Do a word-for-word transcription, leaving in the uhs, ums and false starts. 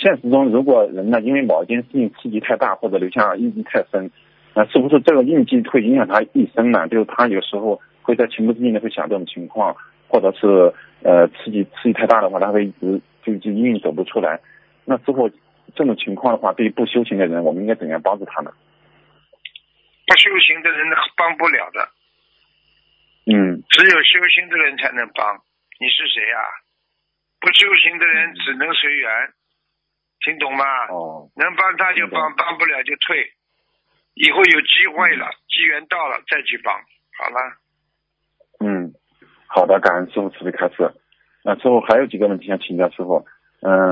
现实中如果人呢因为某一件事情刺激太大或者留下印记太深，那是不是这个印记会影响他一生呢？就是他有时候会在情不自禁的会想这种情况，或者是呃刺激刺激太大的话，他会一直就就阴影走不出来。那之后这种情况的话，对于不修行的人，我们应该怎样帮助他呢？ 不修行的人帮不了的， 嗯， 只有修行的人才能帮。你是谁呀、啊？不修行的人只能随缘，听懂吗？ 哦， 能帮他就帮，帮不了就退。以后有机会了，机缘到了再去帮。好了。 嗯，好的，感恩师父慈悲开示。那之后还有几个问题想请教师父。嗯、呃。